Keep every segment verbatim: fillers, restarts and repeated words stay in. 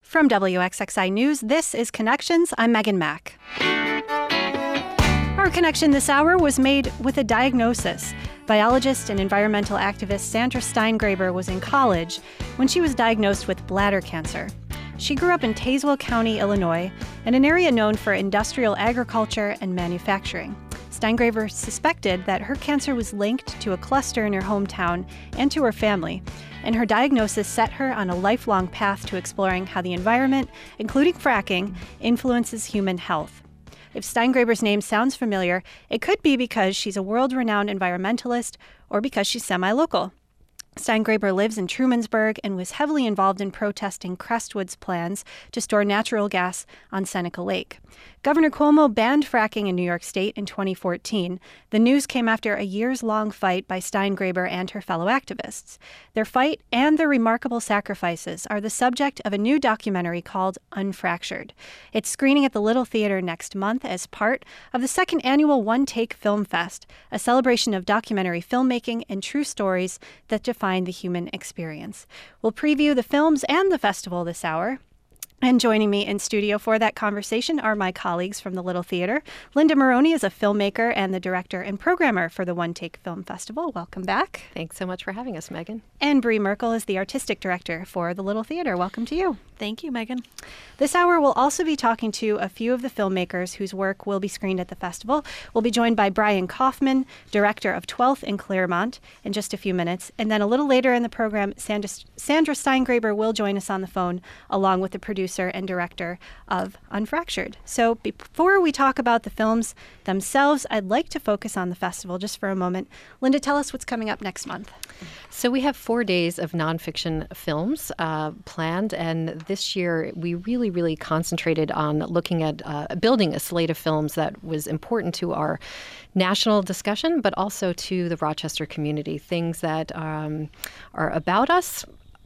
From W X X I News, this is Connections. I'm Megan Mack. Our connection this hour was made with a diagnosis. Biologist and environmental activist Sandra Steingraber was in college when she was diagnosed with bladder cancer. She grew up in Tazewell County, Illinois, in an area known for industrial agriculture and manufacturing. Steingraber suspected that her cancer was linked to a cluster in her hometown and to her family, and her diagnosis set her on a lifelong path to exploring how the environment, including fracking, influences human health. If Steingraber's name sounds familiar, it could be because she's a world-renowned environmentalist or because she's semi-local. Steingraber lives in Trumansburg and was heavily involved in protesting Crestwood's plans to store natural gas on Seneca Lake. Governor Cuomo banned fracking in New York State in twenty fourteen. The news came after a years-long fight by Steingraber and her fellow activists. Their fight and their remarkable sacrifices are the subject of a new documentary called Unfractured. It's screening at the Little Theater next month as part of the second annual One Take Film Fest, a celebration of documentary filmmaking and true stories that define the human experience. We'll preview the films and the festival this hour. And joining me in studio for that conversation are my colleagues from the Little Theater. Linda Maroney is a filmmaker and the director and programmer for the One Take Film Festival. Welcome back. Thanks so much for having us, Megan. And Bree Merkel is the artistic director for the Little Theater. Welcome to you. Thank you, Megan. This hour, we'll also be talking to a few of the filmmakers whose work will be screened at the festival. We'll be joined by Brian Kaufman, director of twelfth in Claremont, in just a few minutes. And then a little later in the program, Sandra, Sandra Steingraber will join us on the phone, along with the producer and director of Unfractured. So before we talk about the films themselves, I'd like to focus on the festival just for a moment. Linda, tell us what's coming up next month. So we have four days of nonfiction films uh, planned, and this year we really, really concentrated on looking at uh, building a slate of films that was important to our national discussion, but also to the Rochester community, things that um, are about us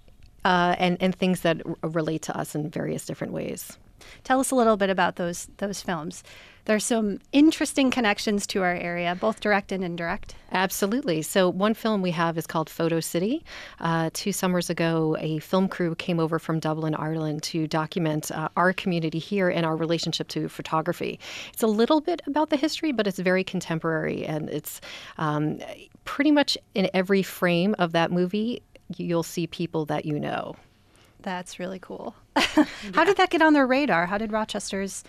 uh, and, and things that r- relate to us in various different ways. Tell us a little bit about those those films. There's some interesting connections to our area, both direct and indirect. Absolutely. So one film we have is called Photo City. Uh, two summers ago, a film crew came over from Dublin, Ireland to document uh, our community here and our relationship to photography. It's a little bit about the history, but it's very contemporary, and it's um, pretty much in every frame of that movie, you'll see people that you know. That's really cool. How yeah. did that get on their radar? How did Rochester's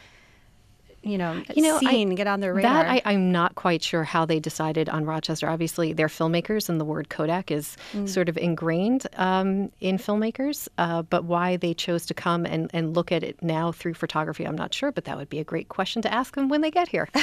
you know, you know scene I, get on their radar? That I, I'm not quite sure how they decided on Rochester. Obviously, they're filmmakers, and the word Kodak is mm. sort of ingrained um, in filmmakers. Uh, but why they chose to come and, and look at it now through photography, I'm not sure. But that would be a great question to ask them when they get here.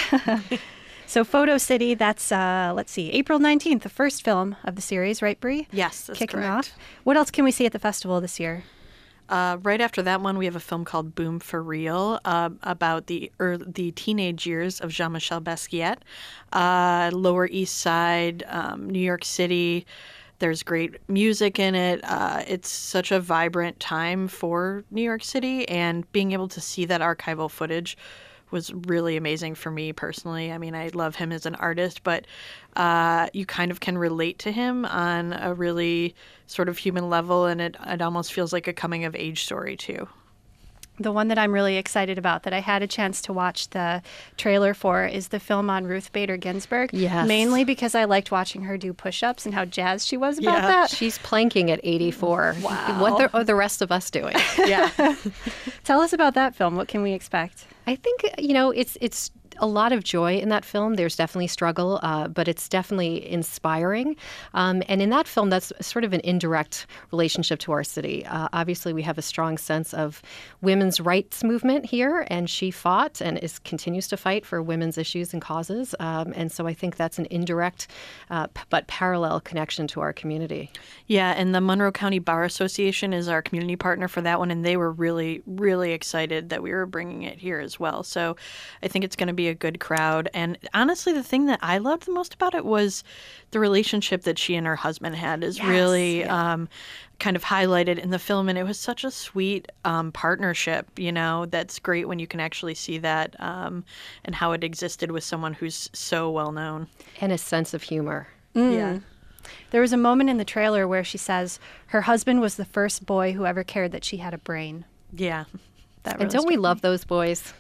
So Photo City, that's, uh, let's see, April nineteenth, the first film of the series, right, Bree? Yes, that's Kicking correct. off. What else can we see at the festival this year? Uh, right after that one, we have a film called Boom for Real uh, about the er, the teenage years of Jean-Michel Basquiat. Uh, Lower East Side, um, New York City. There's great music in it. Uh, it's such a vibrant time for New York City, and being able to see that archival footage was really amazing for me personally. I mean, I love him as an artist, but uh, you kind of can relate to him on a really sort of human level, and it, it almost feels like a coming-of-age story, too. The one that I'm really excited about that I had a chance to watch the trailer for is the film on Ruth Bader Ginsburg. Yes. Mainly because I liked watching her do push-ups and how jazzed she was about yeah. that. She's planking at eighty-four. Wow. What are the rest of us doing? Yeah. Tell us about that film. What can we expect? I think, you know, it's it's a lot of joy in that film. There's definitely struggle, uh, but it's definitely inspiring. Um, and in that film, that's sort of an indirect relationship to our city. Uh, obviously, we have a strong sense of women's rights movement here, and she fought and is continues to fight for women's issues and causes. Um, and so I think that's an indirect uh, p- but parallel connection to our community. Yeah, and the Monroe County Bar Association is our community partner for that one, and they were really, really excited that we were bringing it here as well. So I think it's going to be a good crowd. And honestly, the thing that I loved the most about it was the relationship that she and her husband had is yes, really yeah. um, kind of highlighted in the film. And it was such a sweet um, partnership, you know, that's great when you can actually see that um, and how it existed with someone who's so well known. And a sense of humor. Mm. Yeah. There was a moment in the trailer where she says her husband was the first boy who ever cared that she had a brain. Yeah. That And really don't we struck me. love those boys?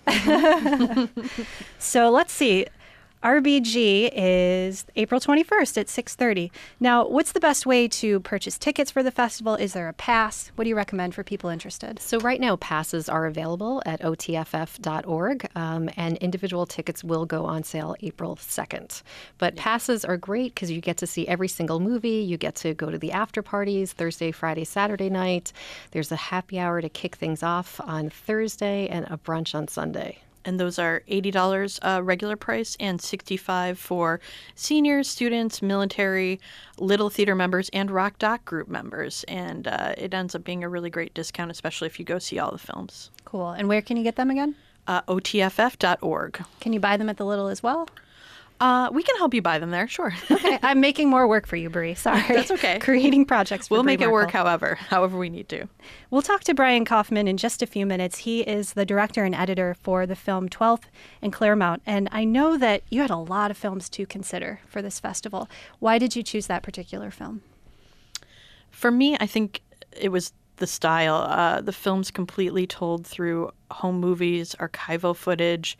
So let's see. R B G is April twenty-first at six thirty. Now, what's the best way to purchase tickets for the festival? Is there a pass? What do you recommend for people interested? So right now, passes are available at O T F F dot org, um, and individual tickets will go on sale April second. But passes are great because you get to see every single movie. You get to go to the after parties Thursday, Friday, Saturday night. There's a happy hour to kick things off on Thursday and a brunch on Sunday. And those are eighty dollars uh, regular price and sixty-five dollars for seniors, students, military, Little Theater members, and Rock Doc Group members. And uh, it ends up being a really great discount, especially if you go see all the films. Cool. And where can you get them again? Uh, O T F F dot org. Can you buy them at the Little as well? Uh, we can help you buy them there, sure. Okay, I'm making more work for you, Bree. Sorry. That's okay. Creating projects for We'll Bree make it work Markle. however, however we need to. We'll talk to Brian Kaufman in just a few minutes. He is the director and editor for the film twelfth and Claremont. And I know that you had a lot of films to consider for this festival. Why did you choose that particular film? For me, I think it was the style. Uh, the film's completely told through home movies, archival footage,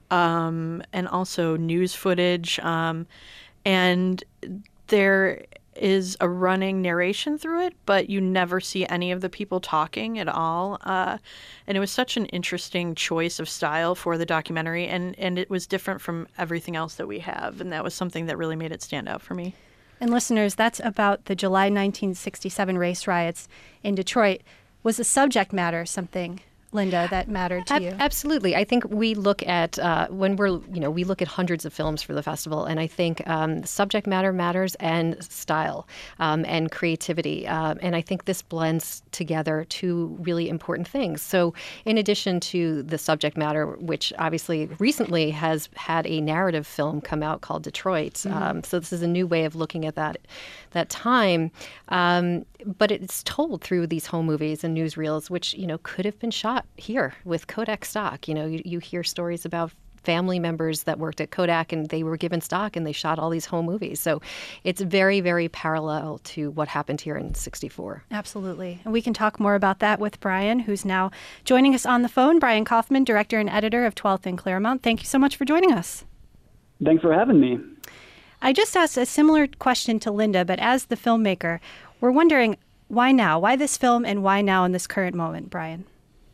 um, and also news footage. Um, and there is a running narration through it, but you never see any of the people talking at all. Uh, and it was such an interesting choice of style for the documentary, and, and it was different from everything else that we have. And that was something that really made it stand out for me. And listeners, that's about the July nineteen sixty-seven race riots in Detroit. Was the subject matter something, Linda, that mattered to Ab- you? Absolutely. I think we look at, uh, when we're, you know, we look at hundreds of films for the festival, and I think um, subject matter matters and style um, and creativity. Um, and I think this blends together two really important things. So in addition to the subject matter, which obviously recently has had a narrative film come out called Detroit. Mm-hmm. Um, so this is a new way of looking at that, that time. Um, but it's told through these home movies and newsreels, which, you know, could have been shot here with Kodak stock. You know, you, you hear stories about family members that worked at Kodak and they were given stock and they shot all these home movies. So it's very, very parallel to what happened here in sixty-four. Absolutely. And we can talk more about that with Brian, who's now joining us on the phone. Brian Kaufman, director and editor of twelfth and Claremont. Thank you so much for joining us. Thanks for having me. I just asked a similar question to Linda, but as the filmmaker, we're wondering why now? Why this film and why now in this current moment, Brian?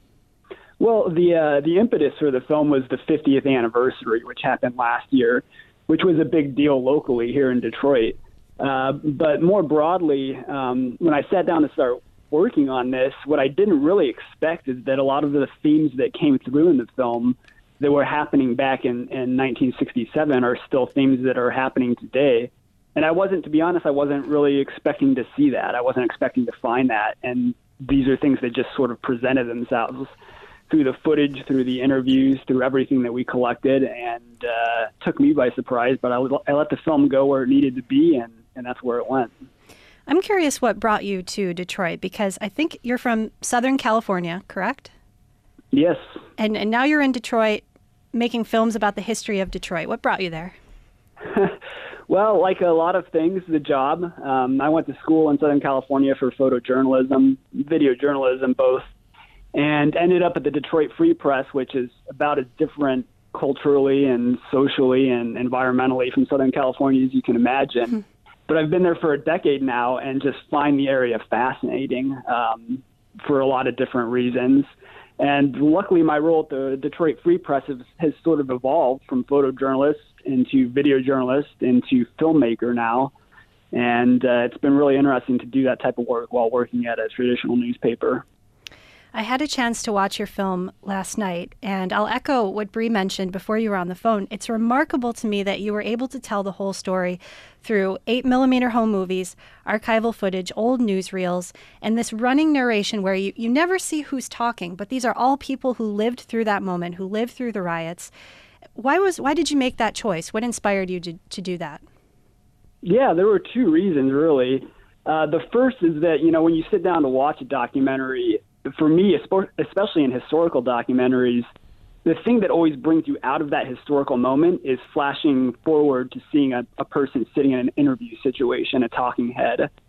Well, the uh, the impetus for the film was the fiftieth anniversary, which happened last year, which was a big deal locally here in Detroit. Uh, but more broadly, um, when I sat down to start working on this, what I didn't really expect is that a lot of the themes that came through in the film that were happening back in, in nineteen sixty-seven are still themes that are happening today. And I wasn't, to be honest, I wasn't really expecting to see that. I wasn't expecting to find that. And these are things that just sort of presented themselves through the footage, through the interviews, through everything that we collected, and uh, took me by surprise. But I, was, I let the film go where it needed to be, and, and that's where it went. I'm curious what brought you to Detroit, because I think you're from Southern California, correct? Yes. And, and now you're in Detroit making films about the history of Detroit. What brought you there? Well, like a lot of things, the job. Um, I went to school in Southern California for photojournalism, video journalism, both, and ended up at the Detroit Free Press, which is about as different culturally and socially and environmentally from Southern California as you can imagine. Mm-hmm. But I've been there for a decade now and just find the area fascinating um, for a lot of different reasons. And luckily, my role at the Detroit Free Press has, has sort of evolved from photojournalist into video journalist into filmmaker now. And uh, it's been really interesting to do that type of work while working at a traditional newspaper. I had a chance to watch your film last night, and I'll echo what Bree mentioned before you were on the phone. It's remarkable to me that you were able to tell the whole story through eight millimeter home movies, archival footage, old newsreels, and this running narration where you, you never see who's talking, but these are all people who lived through that moment, who lived through the riots. Why was why did you make that choice? What inspired you to, to do that? Yeah, there were two reasons, really. Uh, the first is that, you know, when you sit down to watch a documentary, for me, especially in historical documentaries, the thing that always brings you out of that historical moment is flashing forward to seeing a, a person sitting in an interview situation, a talking head.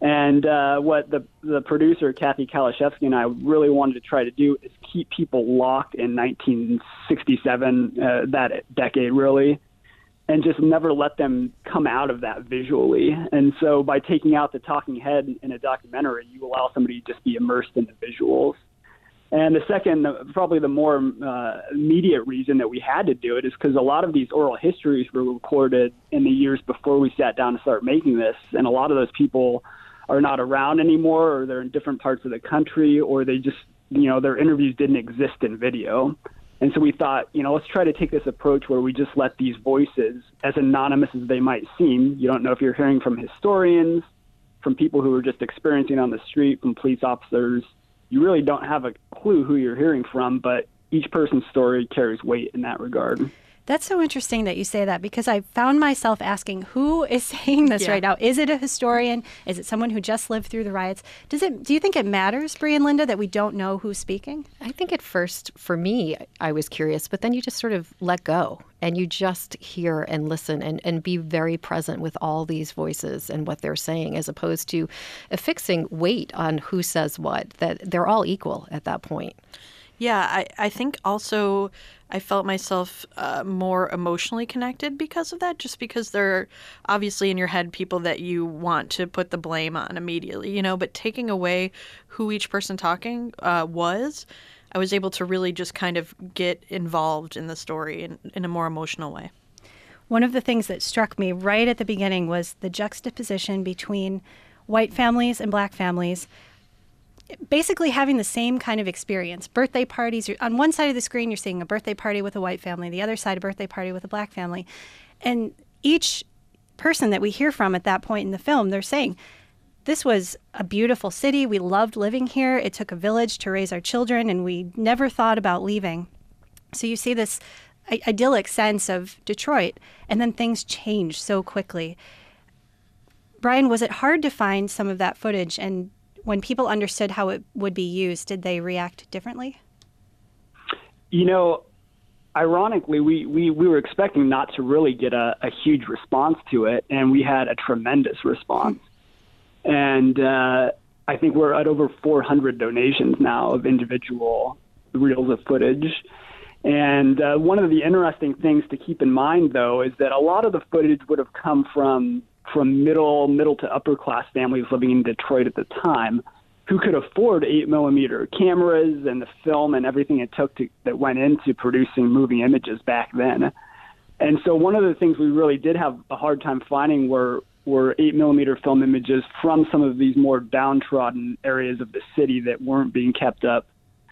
And uh, what the the producer, Kathy Kalashevsky, and I really wanted to try to do is keep people locked in nineteen sixty-seven, uh, that decade, really, and just never let them come out of that visually. And so by taking out the talking head in a documentary, you allow somebody to just be immersed in the visuals. And the second, probably the more uh, immediate reason that we had to do it is because a lot of these oral histories were recorded in the years before we sat down to start making this. And a lot of those people are not around anymore, or they're in different parts of the country, or they just, you know, their interviews didn't exist in video. And so we thought, you know, let's try to take this approach where we just let these voices, as anonymous as they might seem, you don't know if you're hearing from historians, from people who are just experiencing on the street, from police officers. You really don't have a clue who you're hearing from, but each person's story carries weight in that regard. That's so interesting that you say that, because I found myself asking, who is saying this Yeah. right now? Is it a historian? Is it someone who just lived through the riots? Does it? Do you think it matters, Bree and Linda, that we don't know who's speaking? I think at first, for me, I was curious, but then you just sort of let go and you just hear and listen and, and be very present with all these voices and what they're saying, as opposed to affixing weight on who says what, that they're all equal at that point. Yeah, I, I think also I felt myself uh, more emotionally connected because of that, just because there are obviously in your head people that you want to put the blame on immediately, you know, but taking away who each person talking uh, was, I was able to really just kind of get involved in the story in, in a more emotional way. One of the things that struck me right at the beginning was the juxtaposition between white families and black families basically having the same kind of experience. Birthday parties, you're, on one side of the screen, you're seeing a birthday party with a white family, the other side, a birthday party with a black family. And each person that we hear from at that point in the film, they're saying, this was a beautiful city. We loved living here. It took a village to raise our children, and we never thought about leaving. So you see this I- idyllic sense of Detroit, and then things change so quickly. Brian, was it hard to find some of that footage, and when people understood how it would be used, did they react differently? You know, ironically, we, we, we were expecting not to really get a, a huge response to it, and we had a tremendous response. And uh, I think we're at over four hundred donations now of individual reels of footage. And uh, one of the interesting things to keep in mind, though, is that a lot of the footage would have come from from middle, middle to upper class families living in Detroit at the time, who could afford eight millimeter cameras and the film and everything it took to, that went into producing moving images back then. And so one of the things we really did have a hard time finding were were eight millimeter film images from some of these more downtrodden areas of the city that weren't being kept up,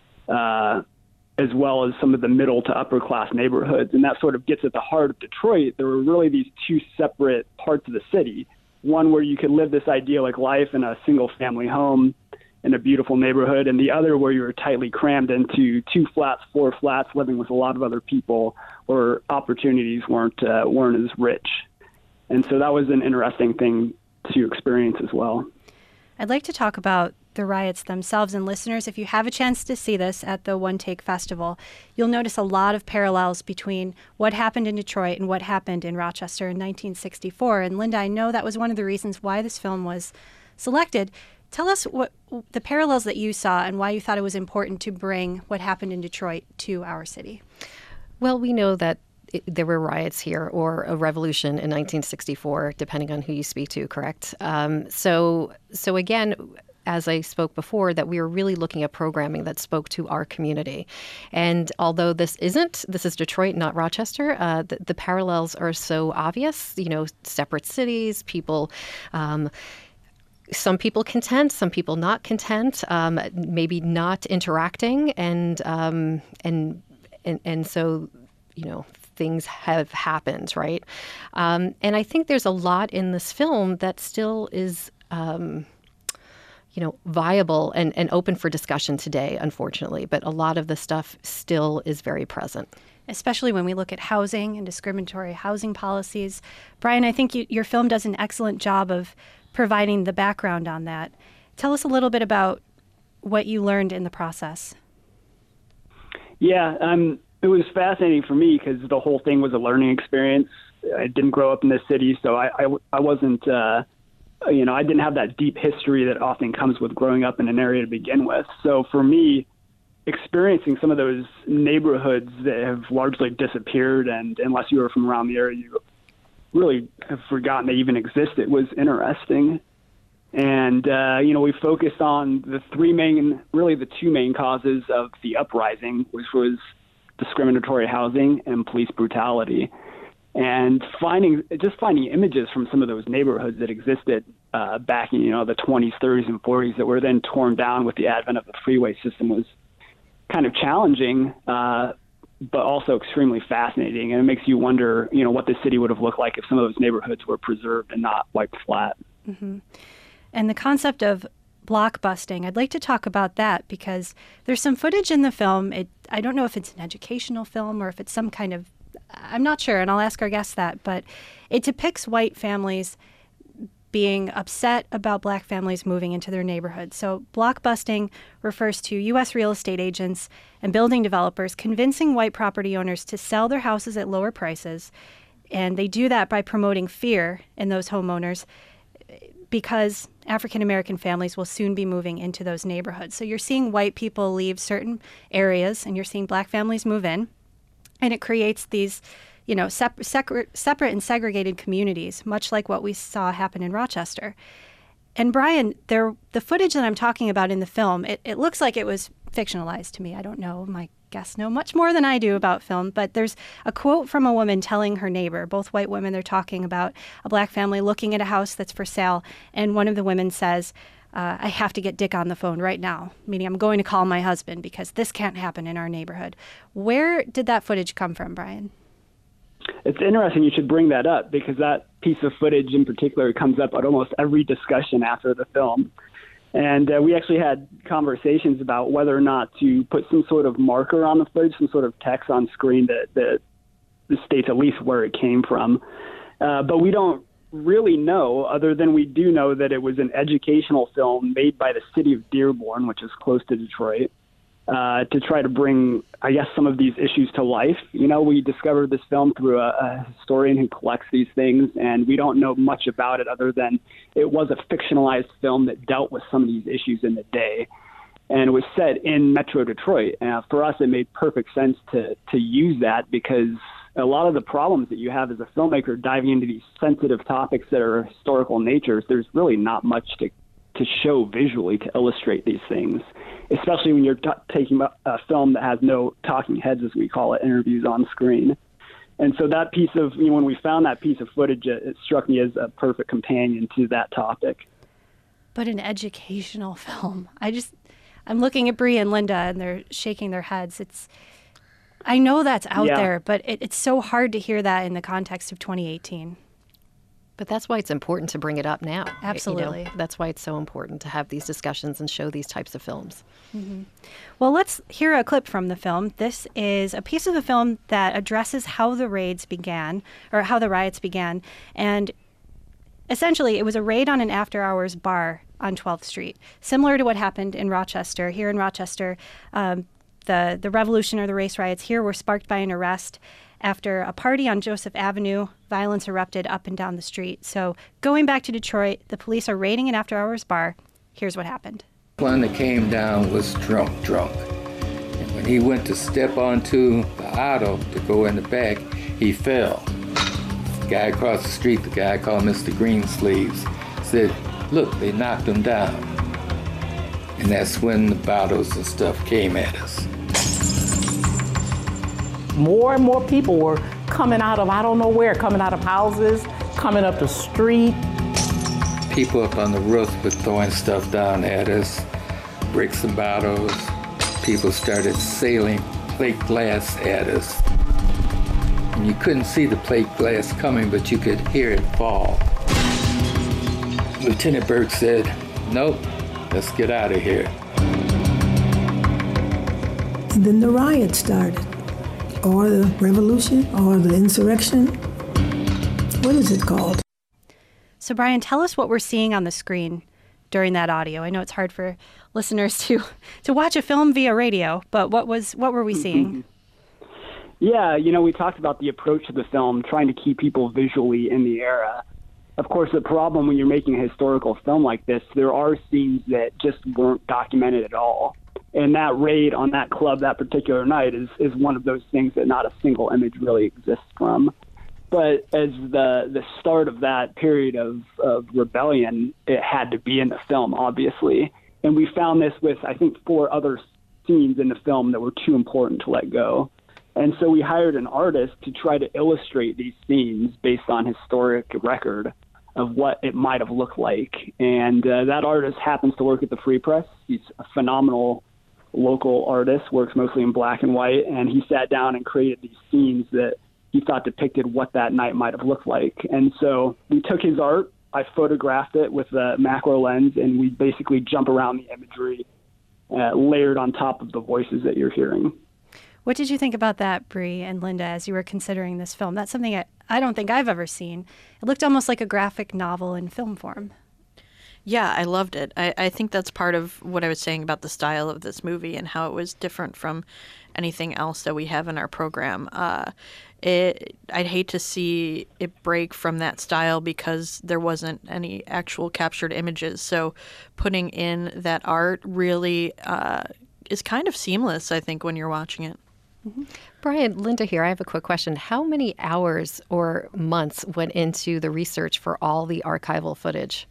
uh, as well as some of the middle to upper class neighborhoods. And that sort of gets at the heart of Detroit. There were really these two separate parts of the city, one where you could live this idyllic life in a single family home in a beautiful neighborhood, and the other where you were tightly crammed into two flats, four flats, living with a lot of other people where opportunities weren't uh, weren't as rich. And so that was an interesting thing to experience as well. I'd like to talk about the riots themselves. And listeners, if you have a chance to see this at the One Take Festival, you'll notice a lot of parallels between what happened in Detroit and what happened in Rochester in nineteen sixty-four. And Linda, I know that was one of the reasons why this film was selected. Tell us what the parallels that you saw and why you thought it was important to bring what happened in Detroit to our city. Well, we know that it, there were riots here or a revolution in nineteen sixty-four, depending on who you speak to, correct? Um, so, so again, as I spoke before, that we were really looking at programming that spoke to our community. And although this isn't, this is Detroit, not Rochester, uh, the, the parallels are so obvious, you know, separate cities, people... Um, Some people content, some people not content, um, maybe not interacting, and um, and and and so, you know, things have happened, right? Um, and I think there's a lot in this film that still is, um, you know, viable and, and open for discussion today, unfortunately. But a lot of the stuff still is very present. Especially when we look at housing and discriminatory housing policies. Brian, I think you, your film does an excellent job of providing the background on that. Tell us a little bit about what you learned in the process. Yeah, um, it was fascinating for me because the whole thing was a learning experience. I didn't grow up in this city, so I, I, I wasn't uh, you know, I didn't have that deep history that often comes with growing up in an area to begin with. So for me, experiencing some of those neighborhoods that have largely disappeared, and unless you were from around the area, you really have forgotten they even existed, was interesting. And, uh, you know, we focused on the three main, really the two main causes of the uprising, which was discriminatory housing and police brutality. And finding, just finding images from some of those neighborhoods that existed uh, back in, you know, the twenties, thirties, and forties that were then torn down with the advent of the freeway system was kind of challenging, uh, but also extremely fascinating. And it makes you wonder, you know, what the city would have looked like if some of those neighborhoods were preserved and not wiped flat. Mm-hmm. And the concept of blockbusting, I'd like to talk about that because there's some footage in the film. It, I don't know if it's an educational film or if it's some kind of, I'm not sure, and I'll ask our guests that, but it depicts white families being upset about black families moving into their neighborhood. So blockbusting refers to U S real estate agents and building developers convincing white property owners to sell their houses at lower prices. And they do that by promoting fear in those homeowners because African American families will soon be moving into those neighborhoods. So you're seeing white people leave certain areas and you're seeing black families move in. And it creates these, you know, sep- sec- separate and segregated communities, much like what we saw happen in Rochester. And Brian, there, the footage that I'm talking about in the film, it, it looks like it was fictionalized to me. I don't know. My guests know much more than I do about film, but there's a quote from a woman telling her neighbor, both white women, they're talking about a black family looking at a house that's for sale. And one of the women says, uh, I have to get Dick on the phone right now, meaning I'm going to call my husband because this can't happen in our neighborhood. Where did that footage come from, Brian? It's interesting you should bring that up because that piece of footage in particular comes up at almost every discussion after the film. And uh, we actually had conversations about whether or not to put some sort of marker on the footage, some sort of text on screen that, that states at least where it came from. Uh, but we don't really know, other than we do know that it was an educational film made by the city of Dearborn, which is close to Detroit, uh, to try to bring, I guess, some of these issues to life. You know, we discovered this film through a, a historian who collects these things, and we don't know much about it other than it was a fictionalized film that dealt with some of these issues in the day. And it was set in Metro Detroit. Uh, for us, it made perfect sense to to use that because a lot of the problems that you have as a filmmaker diving into these sensitive topics that are historical natures, there's really not much to to show visually to illustrate these things, especially when you're t- taking a film that has no talking heads, as we call it, interviews on screen. And so that piece of, you know, when we found that piece of footage, it, it struck me as a perfect companion to that topic. But an educational film. I just, I'm looking at Bree and Linda and they're shaking their heads. It's, I know that's out yeah. there, but it, it's so hard to hear that in the context of twenty eighteen. But that's why it's important to bring it up now. Absolutely. You know, that's why it's so important to have these discussions and show these types of films. Mm-hmm. Well, let's hear a clip from the film. This is a piece of the film that addresses how the raids began, or how the riots began. And essentially, it was a raid on an after-hours bar on twelfth street, similar to what happened in Rochester. Here in Rochester, um, the, the revolution or the race riots here were sparked by an arrest. After a party on Joseph Avenue, violence erupted up and down the street. So going back to Detroit, the police are raiding an after-hours bar. Here's what happened. One that came down was drunk, drunk. And when he went to step onto the auto to go in the back, he fell. The guy across the street, the guy called Mister Greensleeves, said, look, they knocked him down. And that's when the bottles and stuff came at us. More and more people were coming out of, I don't know where, coming out of houses, coming up the street. People up on the roof were throwing stuff down at us, bricks and bottles. People started sailing plate glass at us. And you couldn't see the plate glass coming, but you could hear it fall. Lieutenant Burke said, nope, let's get out of here. And then the riot started. Or the revolution, or the insurrection. What is it called? So, Brian, tell us what we're seeing on the screen during that audio. I know it's hard for listeners to to watch a film via radio, but what was what were we seeing? Yeah, you know, we talked about the approach to the film, trying to keep people visually in the era. of course, the problem when you're making a historical film like this, there are scenes that just weren't documented at all. And that raid on that club that particular night is, is one of those things that not a single image really exists from. But as the the start of that period of, of rebellion, it had to be in the film, obviously. And we found this with, I think, four other scenes in the film that were too important to let go. And so we hired an artist to try to illustrate these scenes based on historic record of what it might have looked like. And uh, that artist happens to work at the Free Press. He's a phenomenal local artist, works mostly in black and white, and he sat down and created these scenes that he thought depicted what that night might have looked like. And so we took his art, I photographed it with a macro lens, and we basically jump around the imagery uh, layered on top of the voices that you're hearing. What did you think about that, Bree and Linda, as you were considering this film? That's something I, I don't think I've ever seen. It looked almost like a graphic novel in film form. Yeah, I loved it. I, I think that's part of what I was saying about the style of this movie and how it was different from anything else that we have in our program. Uh, it, I'd hate to see it break from that style because there wasn't any actual captured images. So putting in that art really uh, is kind of seamless, I think, when you're watching it. Mm-hmm. Brian, Linda here. I have a quick question. How many hours or months went into the research for all the archival footage?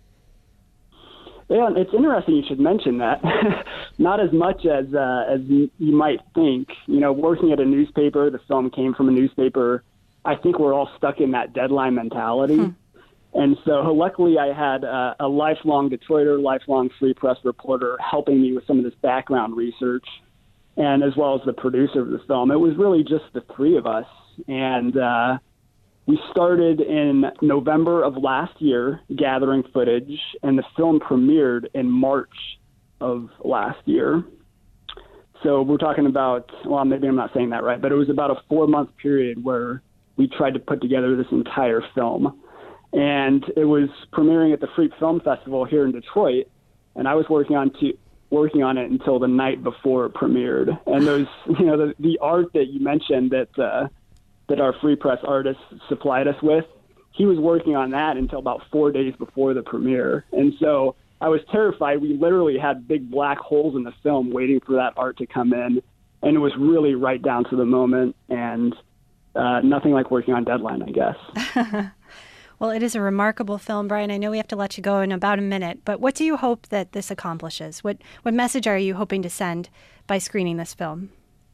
Yeah, it's interesting you should mention that. Not as much as uh, as you might think. You know, working at a newspaper, the film came from a newspaper. I think we're all stuck in that deadline mentality. Hmm. And so luckily I had uh, a lifelong Detroiter, lifelong Free Press reporter helping me with some of this background research, and as well as the producer of the film. It was really just the three of us. And uh, we started in November of last year gathering footage, and the film premiered in March of last year. So we're talking about, well, maybe I'm not saying that right, but it was about a four-month period where we tried to put together this entire film. And it was premiering at the Freak Film Festival here in Detroit, and I was working on to, working on it until the night before it premiered. And those, you know, the, the art that you mentioned that uh, that our Free Press artist supplied us with, he was working on that until about four days before the premiere. And so I was terrified. We literally had big black holes in the film waiting for that art to come in, and it was really right down to the moment, and uh, nothing like working on deadline, I guess. Well, it is a remarkable film, Brian. I know we have to let you go in about a minute, but what do you hope that this accomplishes? What what message are you hoping to send by screening this film?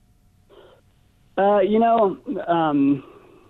Uh, you know, um,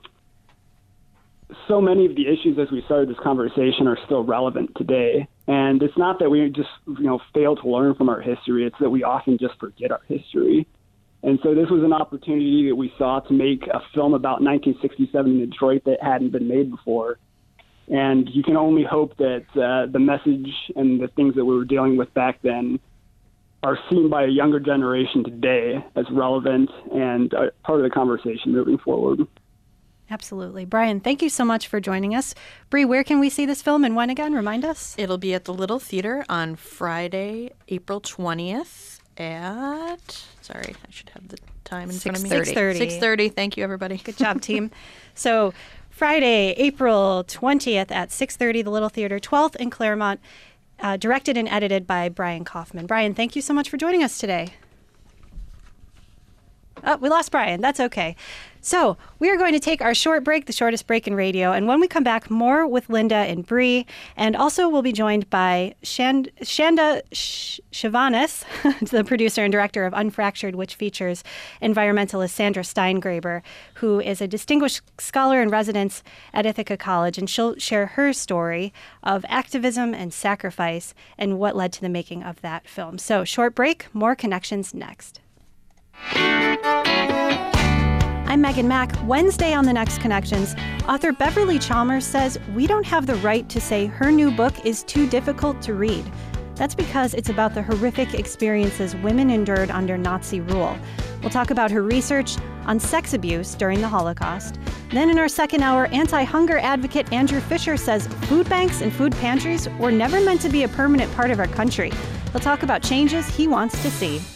so many of the issues as we started this conversation are still relevant today. And it's not that we just, you know, fail to learn from our history. It's that we often just forget our history. And so this was an opportunity that we saw to make a film about nineteen sixty-seven in Detroit that hadn't been made before. And you can only hope that uh, the message and the things that we were dealing with back then are seen by a younger generation today as relevant and uh, part of the conversation moving forward. Absolutely. Brian, thank you so much for joining us. Bree, where can we see this film and when again? Remind us. It'll be at the Little Theater on Friday, April twentieth at, sorry, I should have the time in front of me. six thirty. six thirty. Thank you, everybody. Good job, team. So Friday, April twentieth at six thirty, the Little Theater, twelfth in Claremont, uh, directed and edited by Brian Kaufman. Brian, thank you so much for joining us today. Oh, we lost Brian. That's okay. So we are going to take our short break, the shortest break in radio. And when we come back, more with Linda and Bree. And also we'll be joined by Shand- Shanda Sh- Shivanis, the producer and director of Unfractured, which features environmentalist Sandra Steingraber, who is a distinguished scholar in residence at Ithaca College. And she'll share her story of activism and sacrifice and what led to the making of that film. So short break, more Connections next. I'm Megan Mack. Wednesday on The Next Connections, author Beverly Chalmers says we don't have the right to say her new book is too difficult to read. That's because it's about the horrific experiences women endured under Nazi rule. We'll talk about her research on sex abuse during the Holocaust. Then in our second hour, anti-hunger advocate Andrew Fisher says food banks and food pantries were never meant to be a permanent part of our country. He'll talk about changes he wants to see.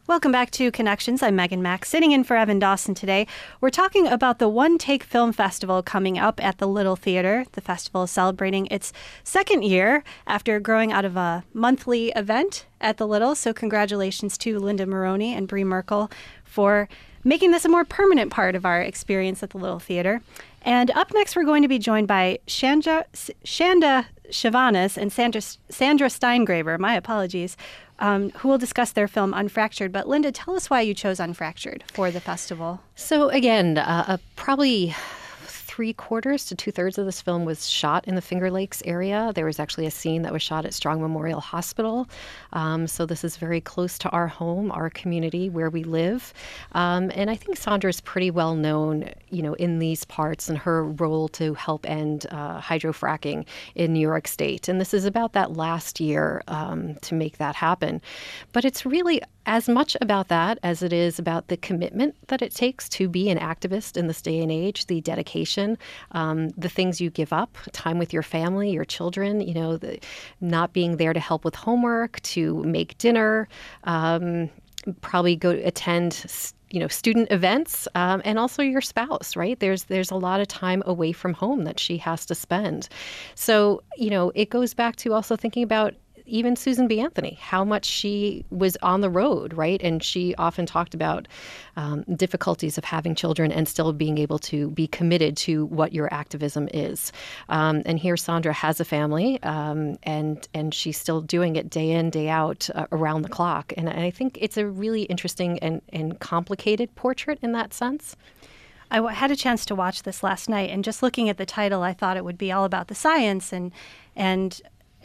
Welcome back to Connections. I'm Megan Mack, sitting in for Evan Dawson today. We're talking about the One Take Film Festival coming up at the Little Theater. The festival is celebrating its second year after growing out of a monthly event at the Little. So congratulations to Linda Maroney and Bree Merkel for making this a more permanent part of our experience at the Little Theater. And up next, we're going to be joined by Shanda, Shanda Shivanis and Sandra, Sandra Steingraber, my apologies, um, who will discuss their film Unfractured. But Linda, tell us why you chose Unfractured for the festival. So again, uh, uh, probably three quarters to two thirds of this film was shot in the Finger Lakes area. There was actually a scene that was shot at Strong Memorial Hospital. Um, so this is very close to our home, our community, where we live. Um, and I think Sandra is pretty well known, you know, in these parts and her role to help end uh, hydrofracking in New York State. And this is about that last year um, to make that happen. But it's really as much about that as it is about the commitment that it takes to be an activist in this day and age, the dedication, um, the things you give up, time with your family, your children, you know, the, not being there to help with homework, to make dinner, um, probably go attend you know, student events, um, and also your spouse, right? There's there's a lot of time away from home that she has to spend. So, you know, it goes back to also thinking about even Susan B. Anthony, how much she was on the road, right? And she often talked about um, difficulties of having children and still being able to be committed to what your activism is. Um, and here Sandra has a family, um, and and she's still doing it day in, day out, uh, around the clock. And I think it's a really interesting and, and complicated portrait in that sense. I w- had a chance to watch this last night, and just looking at the title, I thought it would be all about the science and and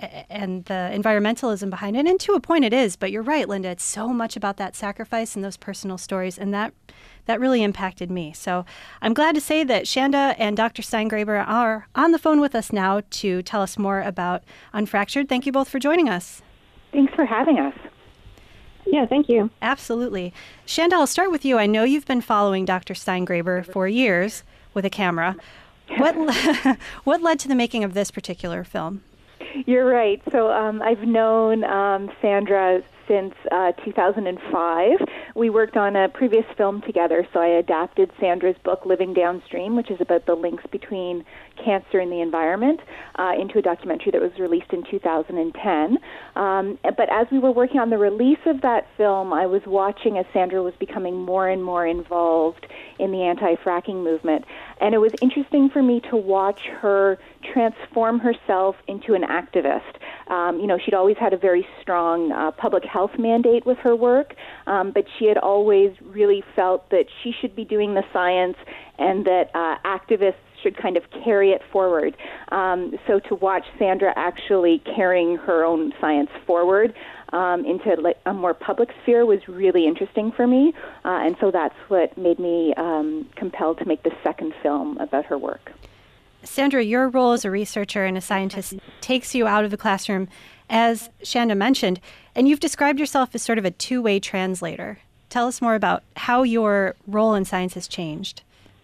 and the environmentalism behind it. And to a point it is, but you're right, Linda, it's so much about that sacrifice and those personal stories, and that that really impacted me. So I'm glad to say that Shanda and Doctor Steingraber are on the phone with us now to tell us more about Unfractured. Thank you both for joining us. Thanks for having us. Yeah, thank you. Absolutely. Shanda, I'll start with you. I know you've been following Doctor Steingraber for years with a camera. What what led to the making of this particular film? You're right. So um, I've known um, Sandra since uh, two thousand five. We worked on a previous film together, so I adapted Sandra's book, Living Downstream, which is about the links between cancer and the environment, uh, into a documentary that was released in two thousand ten. Um, but as we were working on the release of that film, I was watching as Sandra was becoming more and more involved in the anti-fracking movement. And it was interesting for me to watch her transform herself into an activist. Um, you know, she'd always had a very strong uh, public health mandate with her work, um, but she had always really felt that she should be doing the science and that uh, activists should kind of carry it forward. Um, so to watch Sandra actually carrying her own science forward um, into like a more public sphere was really interesting for me, uh, and so that's what made me um, compelled to make the second film about her work. Sandra, your role as a researcher and a scientist takes you out of the classroom, as Shanda mentioned, and you've described yourself as sort of a two-way translator. Tell us more about how your role in science has changed.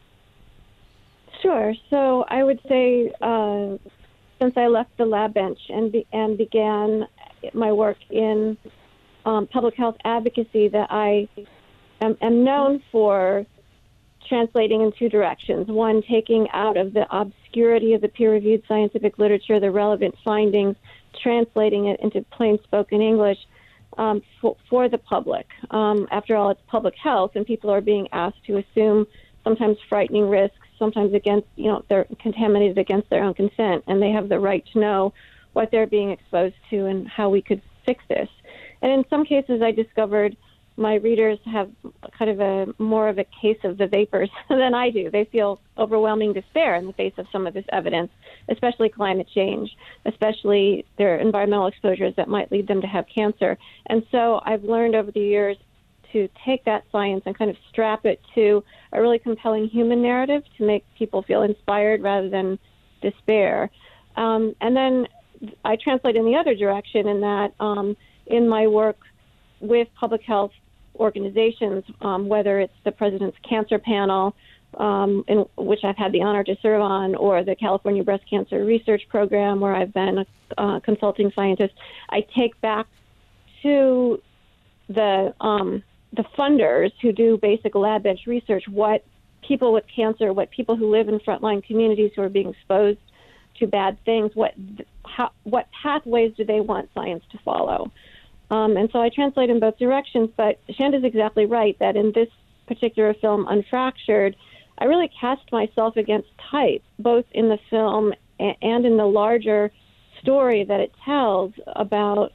Sure. So I would say uh, since I left the lab bench and be, and began my work in um, public health advocacy, that I am, am known for translating in two directions. One, taking out of the obscurity of the peer-reviewed scientific literature the relevant findings, translating it into plain-spoken English um, for, for the public. Um, after all, it's public health, and people are being asked to assume sometimes frightening risks, sometimes against, you know, they're contaminated against their own consent, and they have the right to know what they're being exposed to and how we could fix this. And in some cases, I discovered my readers have kind of a more of a case of the vapors than I do. They feel overwhelming despair in the face of some of this evidence, especially climate change, especially their environmental exposures that might lead them to have cancer. And so I've learned over the years to take that science and kind of strap it to a really compelling human narrative to make people feel inspired rather than despair. Um, and then I translate in the other direction in that um, in my work with public health organizations, um, whether it's the President's Cancer Panel, um, in which I've had the honor to serve on, or the California Breast Cancer Research Program, where I've been a uh, consulting scientist, I take back to the um, the funders who do basic lab bench research what people with cancer, what people who live in frontline communities who are being exposed to bad things, what how, what pathways do they want science to follow? Um, and so I translate in both directions, but Shanda's exactly right that in this particular film, Unfractured, I really cast myself against type, both in the film and in the larger story that it tells about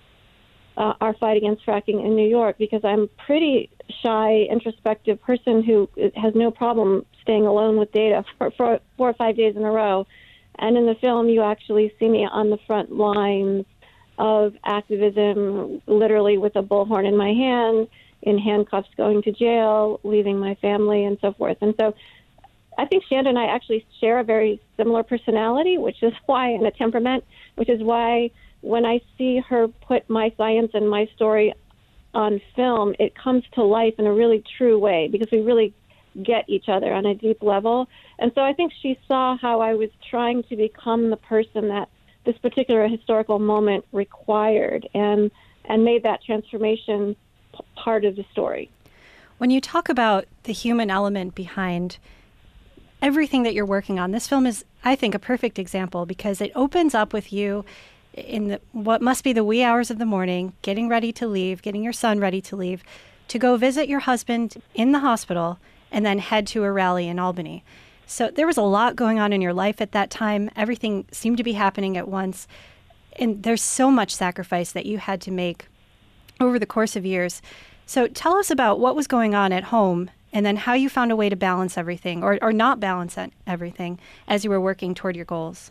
uh, our fight against fracking in New York, because I'm a pretty shy, introspective person who has no problem staying alone with data for, for four or five days in a row. And in the film, you actually see me on the front lines of activism, literally with a bullhorn in my hand, in handcuffs, going to jail, leaving my family, and so forth. And so I think Shanda and I actually share a very similar personality, which is why, and a temperament, which is why when I see her put my science and my story on film, it comes to life in a really true way, because we really get each other on a deep level. And so I think she saw how I was trying to become the person that this particular historical moment required, and and made that transformation p- part of the story. When you talk about the human element behind everything that you're working on, this film is, I think, a perfect example, because it opens up with you in the, what must be the wee hours of the morning, getting ready to leave, getting your son ready to leave, to go visit your husband in the hospital, and then head to a rally in Albany. So there was a lot going on in your life at that time. Everything seemed to be happening at once. And there's so much sacrifice that you had to make over the course of years. So tell us about what was going on at home, and then how you found a way to balance everything, or, or not balance everything, as you were working toward your goals.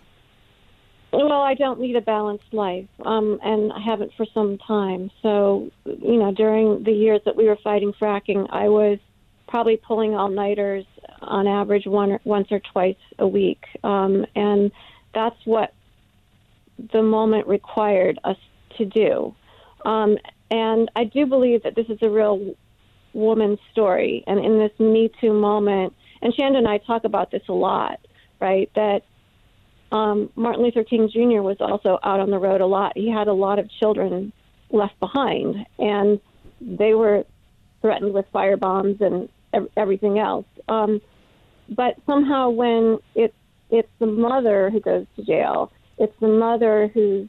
Well, I don't lead a balanced life, um, and I haven't for some time. So, you know, during the years that we were fighting fracking, I was probably pulling all-nighters on average one or, once or twice a week. Um, and that's what the moment required us to do. Um, and I do believe that this is a real woman's story. And in this Me Too moment, and Shanda and I talk about this a lot, right, that um, Martin Luther King Junior was also out on the road a lot. He had a lot of children left behind, and they were threatened with fire bombs and ev- everything else. Um, but somehow when it's, it's the mother who goes to jail, it's the mother who's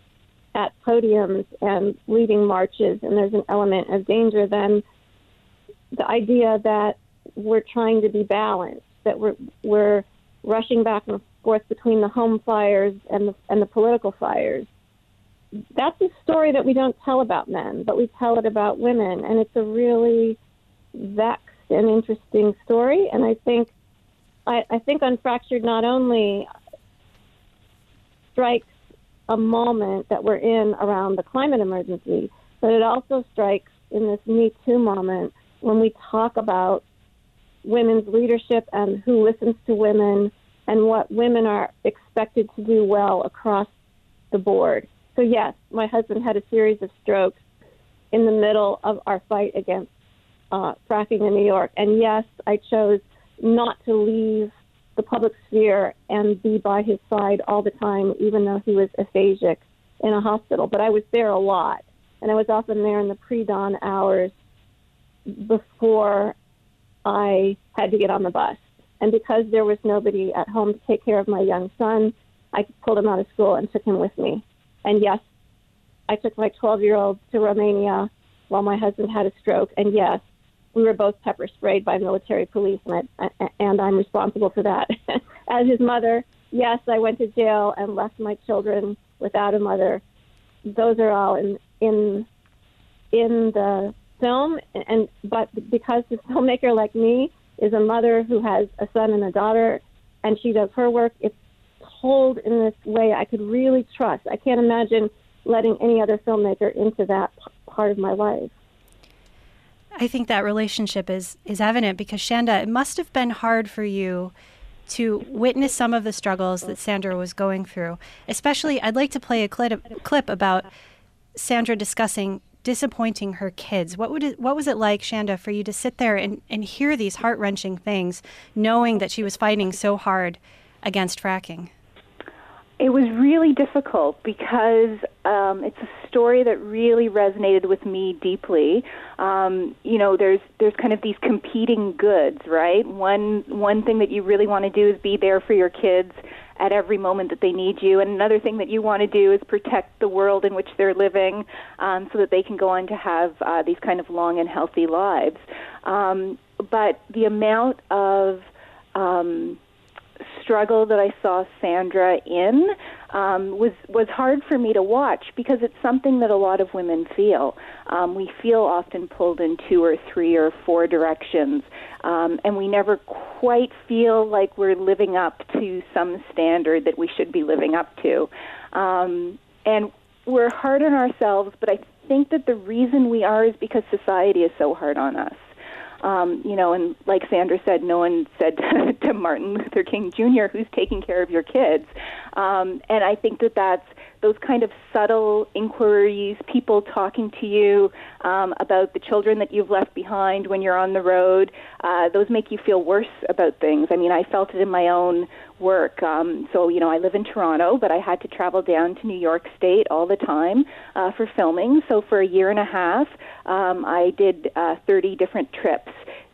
at podiums and leading marches, and there's an element of danger, then the idea that we're trying to be balanced, that we're we're rushing back and forth between the home fires and the, and the political fires, that's a story that we don't tell about men, but we tell it about women, and it's a really vexed and interesting story. And I think I, I think Unfractured not only strikes a moment that we're in around the climate emergency, but it also strikes in this Me Too moment when we talk about women's leadership and who listens to women and what women are expected to do well across the board. So yes, my husband had a series of strokes in the middle of our fight against uh, fracking in New York. And yes, I chose not to leave the public sphere and be by his side all the time, even though he was aphasic in a hospital. But I was there a lot, and I was often there in the pre-dawn hours before I had to get on the bus. And because there was nobody at home to take care of my young son, I pulled him out of school and took him with me. And yes, I took my twelve-year-old to Romania while my husband had a stroke. And yes, we were both pepper sprayed by military police, and, I, and I'm responsible for that. As his mother, yes, I went to jail and left my children without a mother. Those are all in in in the film, and but because the filmmaker, like me, is a mother who has a son and a daughter, and she does her work, it's told in this way I could really trust. I can't imagine letting any other filmmaker into that p- part of my life. I think that relationship is, is evident because, Shanda, it must have been hard for you to witness some of the struggles that Sandra was going through. Especially, I'd like to play a clip, clip about Sandra discussing disappointing her kids. What would it, what was it like, Shanda, for you to sit there and, and hear these heart-wrenching things, knowing that she was fighting so hard against fracking? It was really difficult because um, it's a story that really resonated with me deeply. Um, you know, there's there's kind of these competing goods, right? One one thing that you really want to do is be there for your kids at every moment that they need you, and another thing that you want to do is protect the world in which they're living, um, so that they can go on to have uh, these kind of long and healthy lives. Um, but the amount of um, struggle that I saw Sandra in um, was was hard for me to watch, because it's something that a lot of women feel. Um, we feel often pulled in two or three or four directions, um, and we never quite feel like we're living up to some standard that we should be living up to. Um, and we're hard on ourselves, but I think that the reason we are is because society is so hard on us. Um, you know, and like Sandra said, no one said to, to Martin Luther King Junior, who's taking care of your kids? Um, and I think that that's those kind of subtle inquiries, people talking to you um, about the children that you've left behind when you're on the road, uh, those make you feel worse about things. I mean, I felt it in my own work. Um, so, you know, I live in Toronto, but I had to travel down to New York State all the time uh, for filming. So for a year and a half, um, I did uh, thirty different trips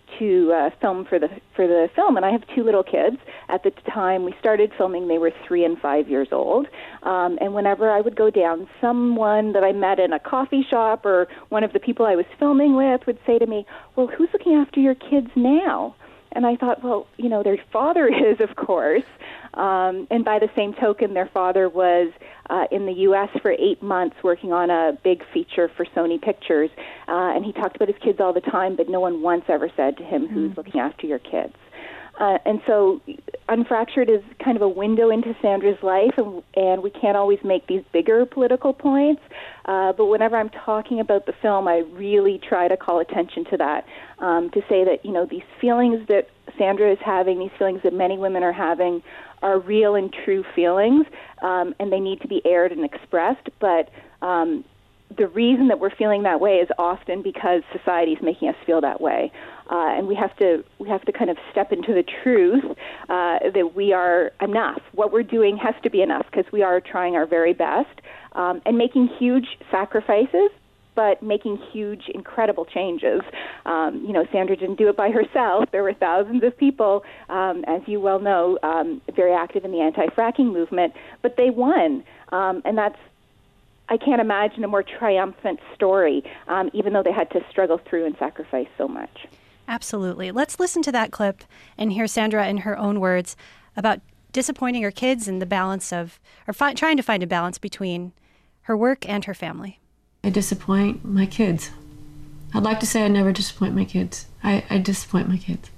to uh, film for the for the film, and I have two little kids. At the time we started filming, they were three and five years old. Um, and whenever I would go down, someone that I met in a coffee shop or one of the people I was filming with would say to me, "Well, who's looking after your kids now?" And I thought, well, you know, their father is, of course. Um, and by the same token, their father was uh, in the U S for eight months working on a big feature for Sony Pictures. Uh, and he talked about his kids all the time, but no one once ever said to him, who's mm-hmm. looking after your kids? Uh, and so Unfractured is kind of a window into Sandra's life, and, and we can't always make these bigger political points. Uh, but whenever I'm talking about the film, I really try to call attention to that, um, to say that, you know, these feelings that Sandra is having, these feelings that many women are having, are real and true feelings, um, and they need to be aired and expressed. But um, the reason that we're feeling that way is often because society is making us feel that way. Uh, and we have to we have to kind of step into the truth uh, that we are enough. What we're doing has to be enough, because we are trying our very best um, and making huge sacrifices, but making huge, incredible changes. Um, you know, Sandra didn't do it by herself. There were thousands of people, um, as you well know, um, very active in the anti-fracking movement, but they won, um, and that's I can't imagine a more triumphant story, um, even though they had to struggle through and sacrifice so much. Absolutely. Let's listen to that clip and hear Sandra in her own words about disappointing her kids and the balance of, or fi- trying to find a balance between her work and her family. I disappoint my kids. I'd like to say I never disappoint my kids. I, I disappoint my kids.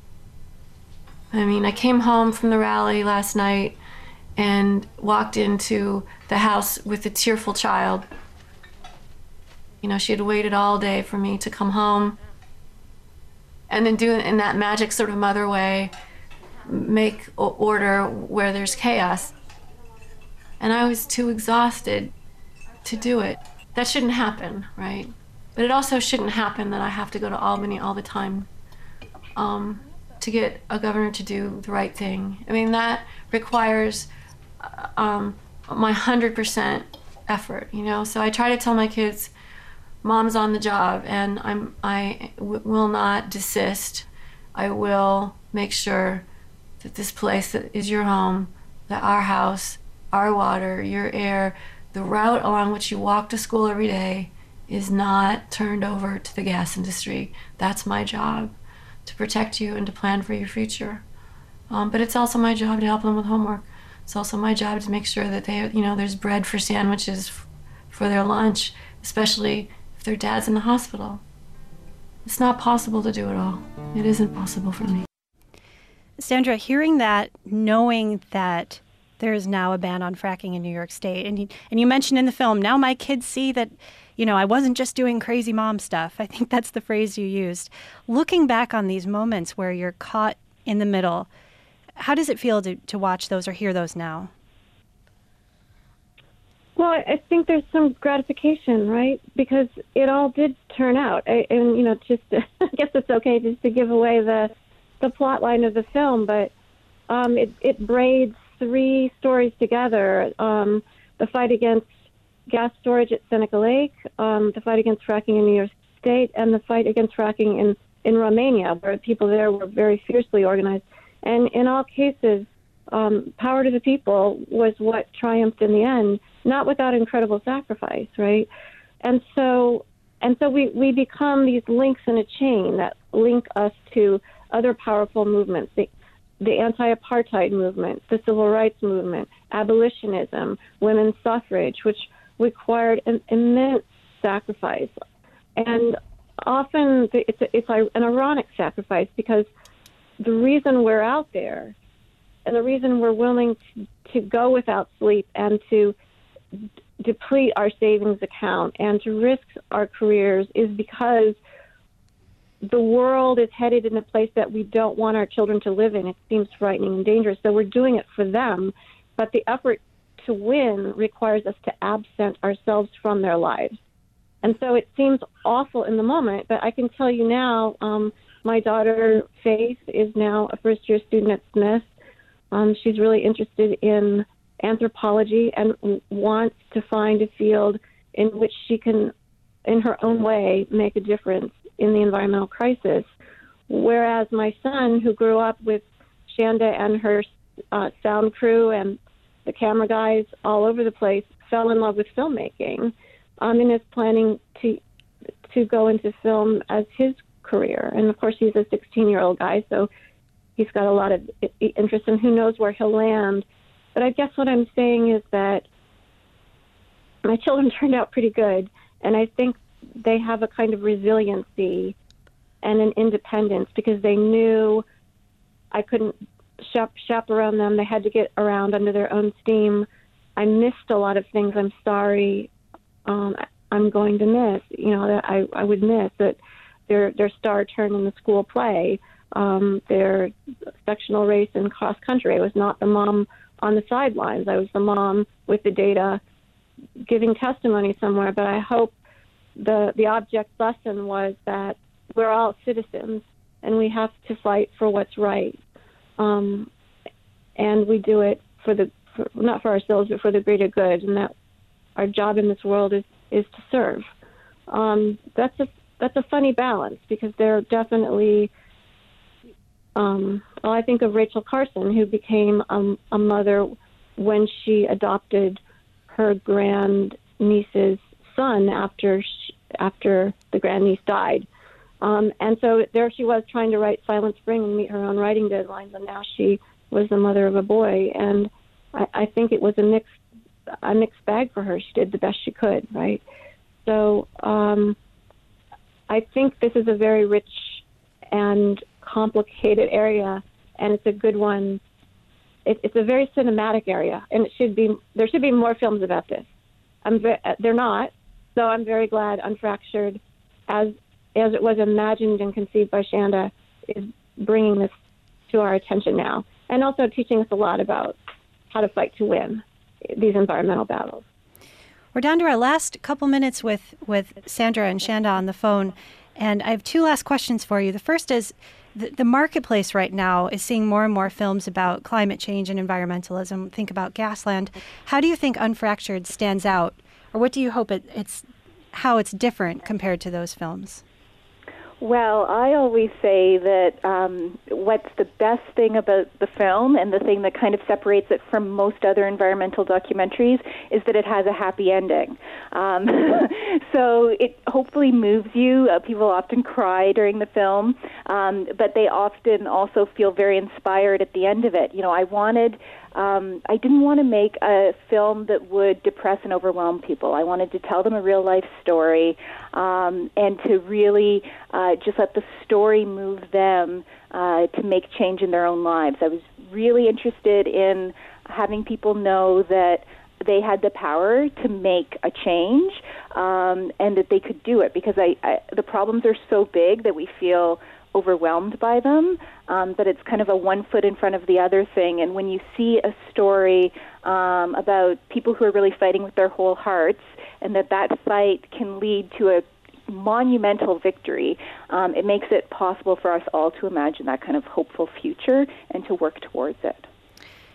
I mean, I came home from the rally last night and walked into the house with a tearful child. You know, she had waited all day for me to come home, and then do it in that magic sort of mother way, make order where there's chaos. And I was too exhausted to do it. That shouldn't happen, right? But it also shouldn't happen that I have to go to Albany all the time um, to get a governor to do the right thing. I mean, that requires um, my one hundred percent effort, you know? So I try to tell my kids, Mom's on the job, and I'm, I w- will not desist. I will make sure that this place that is your home, that our house, our water, your air, the route along which you walk to school every day is not turned over to the gas industry. That's my job, to protect you and to plan for your future. Um, but it's also my job to help them with homework. It's also my job to make sure that they, you know, there's bread for sandwiches f- for their lunch, especially if their dad's in the hospital. It's not possible to do it all. It isn't possible for me. Sandra, hearing that, knowing that there is now a ban on fracking in New York State, and you, and you mentioned in the film, now my kids see that, you know, I wasn't just doing crazy mom stuff. I think that's the phrase you used. Looking back on these moments where you're caught in the middle, how does it feel to, to watch those or hear those now? Well, I think there's some gratification, right? Because it all did turn out. I, and, you know, just, I guess it's okay just to give away the, the plot line of the film, but um, it, it braids three stories together, um, the fight against gas storage at Seneca Lake, um, the fight against fracking in New York State, and the fight against fracking in, in Romania, where people there were very fiercely organized. And in all cases, um, power to the people was what triumphed in the end, not without incredible sacrifice, right? And so and so we, we become these links in a chain that link us to other powerful movements, the, the anti-apartheid movement, the civil rights movement, abolitionism, women's suffrage, which required an immense sacrifice. And often it's, a, it's an ironic sacrifice, because the reason we're out there and the reason we're willing to, to go without sleep and to d- deplete our savings account and to risk our careers is because the world is headed in a place that we don't want our children to live in. It seems frightening and dangerous. So we're doing it for them. But the effort to win requires us to absent ourselves from their lives. And so it seems awful in the moment, but I can tell you now, um, my daughter, Faith, is now a first-year student at Smith. Um, she's really interested in anthropology and w- wants to find a field in which she can, in her own way, make a difference in the environmental crisis. Whereas my son, who grew up with Shanda and her uh, sound crew and the camera guys all over the place, fell in love with filmmaking, um, and is planning to to go into film as his career. And of course, he's a sixteen-year-old guy, so he's got a lot of interest, and who knows where he'll land. But I guess what I'm saying is that my children turned out pretty good, and I think they have a kind of resiliency and an independence because they knew I couldn't shop, chaperone them. They had to get around under their own steam. I missed a lot of things. I'm sorry. Um, I'm going to miss, you know, that I, I would miss that their their star turn in the school play, um, their sectional race and cross country. I was not the mom on the sidelines. I was the mom with the data giving testimony somewhere. But I hope the the object lesson was that we're all citizens and we have to fight for what's right. Um, and we do it for the for, not for ourselves, but for the greater good, and that our job in this world is, is to serve. Um, that's a that's a funny balance because there are definitely. Um, well, I think of Rachel Carson, who became um, a mother when she adopted her grand niece's son after she, after the grandniece died. Um, and so there she was trying to write Silent Spring and meet her own writing deadlines, and now she was the mother of a boy. And I, I think it was a mixed a mixed bag for her. She did the best she could, right? So um, I think this is a very rich and complicated area, and it's a good one. It, it's a very cinematic area, and it should be. There should be more films about this. I'm ve- they're not, so I'm very glad Unfractured, as as it was imagined and conceived by Shanda, is bringing this to our attention now, and also teaching us a lot about how to fight to win these environmental battles. We're down to our last couple minutes with, with Sandra and Shanda on the phone, and I have two last questions for you. The first is, the, the marketplace right now is seeing more and more films about climate change and environmentalism. Think about Gasland. How do you think Unfractured stands out, or what do you hope it, it's, how it's different compared to those films? Well, I always say that um, what's the best thing about the film and the thing that kind of separates it from most other environmental documentaries is that it has a happy ending. Um, so it hopefully moves you. Uh, people often cry during the film, um, but they often also feel very inspired at the end of it. You know, I wanted... Um, I didn't want to make a film that would depress and overwhelm people. I wanted to tell them a real-life story um, and to really uh, just let the story move them uh, to make change in their own lives. I was really interested in having people know that they had the power to make a change um, and that they could do it, because I, I, the problems are so big that we feel overwhelmed by them, um, but it's kind of a one foot in front of the other thing. And when you see a story um, about people who are really fighting with their whole hearts, and that that fight can lead to a monumental victory, um, it makes it possible for us all to imagine that kind of hopeful future and to work towards it.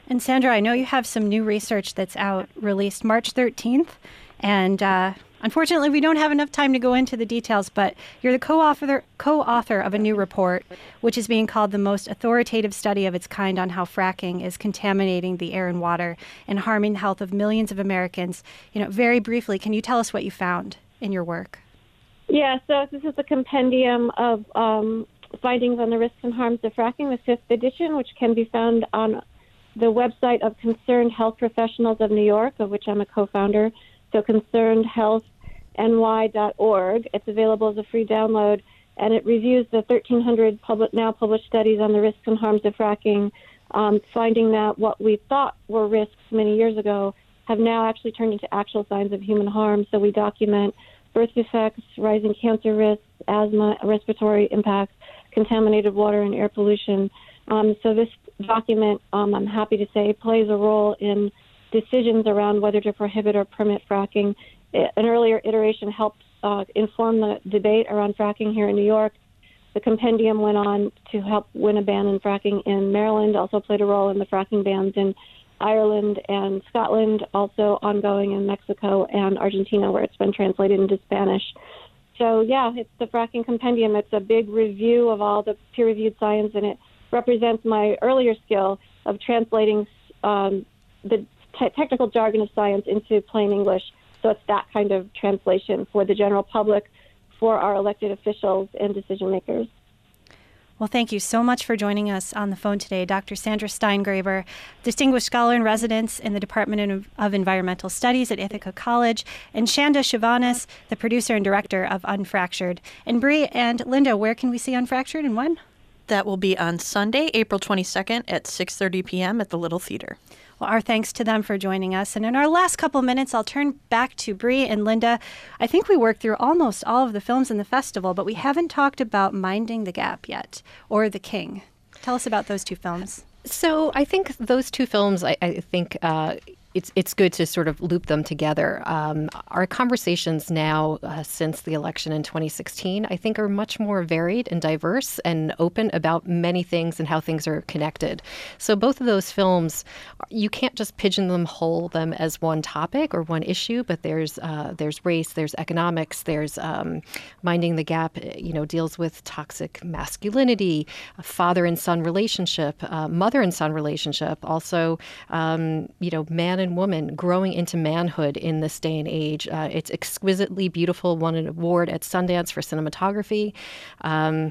And Sandra, I know you have some new research that's out, released March thirteenth, and uh, unfortunately we don't have enough time to go into the details, but you're the co-author, co-author of a new report, which is being called the most authoritative study of its kind on how fracking is contaminating the air and water and harming the health of millions of Americans. You know, very briefly, can you tell us what you found in your work? Yeah, so this is a compendium of um, findings on the risks and harms of fracking, the fifth edition, which can be found on the website of Concerned Health Professionals of New York, of which I'm a co-founder, so concerned health n y dot org. It's available as a free download, and it reviews the thirteen hundred public, now published studies on the risks and harms of fracking, um, finding that what we thought were risks many years ago have now actually turned into actual signs of human harm. So we document birth defects, rising cancer risks, asthma, respiratory impacts, contaminated water and air pollution. Um, so this document, um, I'm happy to say, plays a role in decisions around whether to prohibit or permit fracking. An earlier iteration helped uh, inform the debate around fracking here in New York. The compendium went on to help win a ban on fracking in Maryland, also played a role in the fracking bans in Ireland and Scotland, also ongoing in Mexico and Argentina, where it's been translated into Spanish. So, yeah, it's the fracking compendium. It's a big review of all the peer-reviewed science, and it represents my earlier skill of translating um, the te- technical jargon of science into plain English. So it's that kind of translation for the general public, for our elected officials and decision makers. Well, thank you so much for joining us on the phone today, Doctor Sandra Steingraber, Distinguished Scholar in Residence in the Department of Environmental Studies at Ithaca College, and Shanda Shivanis, the producer and director of Unfractured. And Bree and Linda, where can we see Unfractured and when? That will be on Sunday, April twenty-second at six thirty p.m. at the Little Theater. Well, our thanks to them for joining us. And in our last couple minutes, I'll turn back to Bree and Linda. I think we worked through almost all of the films in the festival, but we haven't talked about Minding the Gap yet, or The King. Tell us about those two films. So I think those two films, I, I think uh, it's it's good to sort of loop them together. Um, our conversations now, uh, since the election in twenty sixteen, I think are much more varied and diverse and open about many things and how things are connected. So both of those films, you can't just pigeonhole them as one topic or one issue, but there's uh, there's race, there's economics, there's um, Minding the Gap, you know, deals with toxic masculinity, a father and son relationship, uh, mother and son relationship, also, um, you know, man and woman growing into manhood in this day and age. Uh, it's exquisitely beautiful, won an award at Sundance for cinematography. Um,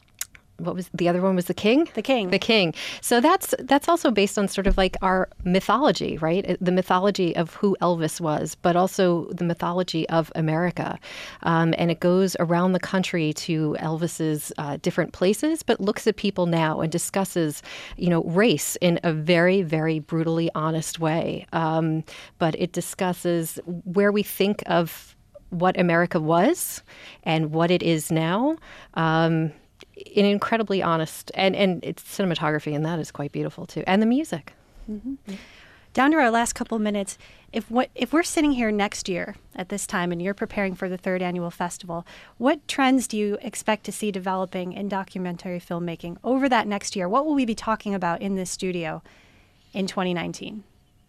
What was the other one? Was The King? The King. The King. So that's that's also based on sort of like our mythology, right? The mythology of who Elvis was, but also the mythology of America. Um, and it goes around the country to Elvis's uh, different places, but looks at people now and discusses, you know, race in a very, very brutally honest way. Um, but it discusses where we think of what America was and what it is now. Um, in incredibly honest, and, and it's cinematography, and that is quite beautiful too, and the music. Mm-hmm. Down to our last couple minutes, if what if we're sitting here next year at this time and you're preparing for the third annual festival, what trends do you expect to see developing in documentary filmmaking over that next year? What will we be talking about in this studio in twenty nineteen?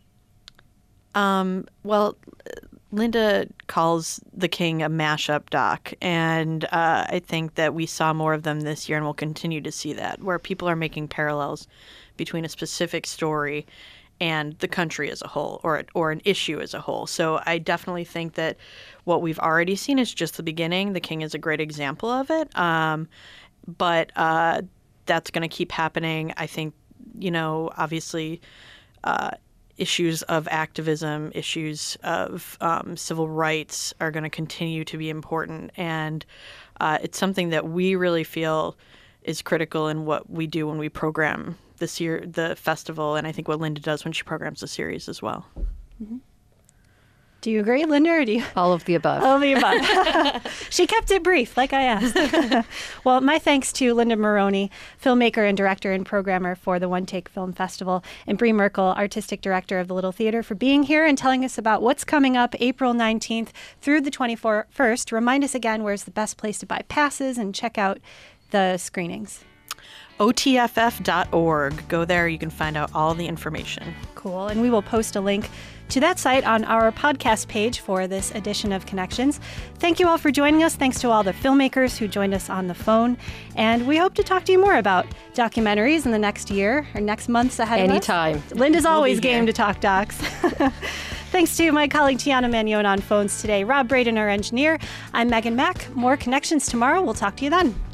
Um, well, Linda calls The King a mashup doc, and uh, I think that we saw more of them this year, and we'll continue to see that, where people are making parallels between a specific story and the country as a whole, or or an issue as a whole. So I definitely think that what we've already seen is just the beginning. The King is a great example of it, um, but uh, that's going to keep happening. I think, you know, obviously, uh, issues of activism, issues of um, civil rights are going to continue to be important. And uh, it's something that we really feel is critical in what we do when we program this year, the festival, and I think what Linda does when she programs the series as well. Mm-hmm. Do you agree, Linda, or do you? All of the above. All of the above. She kept it brief, like I asked. Well, my thanks to Linda Maroney, filmmaker and director and programmer for the One Take Film Festival, and Bree Merkel, artistic director of the Little Theater, for being here and telling us about what's coming up April nineteenth through the twenty-first. Remind us again where's the best place to buy passes and check out the screenings. O T F F dot org. Go there. You can find out all the information. Cool. And we will post a link to that site on our podcast page for this edition of Connections. Thank you all for joining us. Thanks to all the filmmakers who joined us on the phone. And we hope to talk to you more about documentaries in the next year or next months ahead Anytime. of us. Anytime. Linda's We'll always be here. game to talk docs. Thanks to my colleague Tiana Magnon on phones today, Rob Braden, our engineer. I'm Megan Mack. More Connections tomorrow. We'll talk to you then.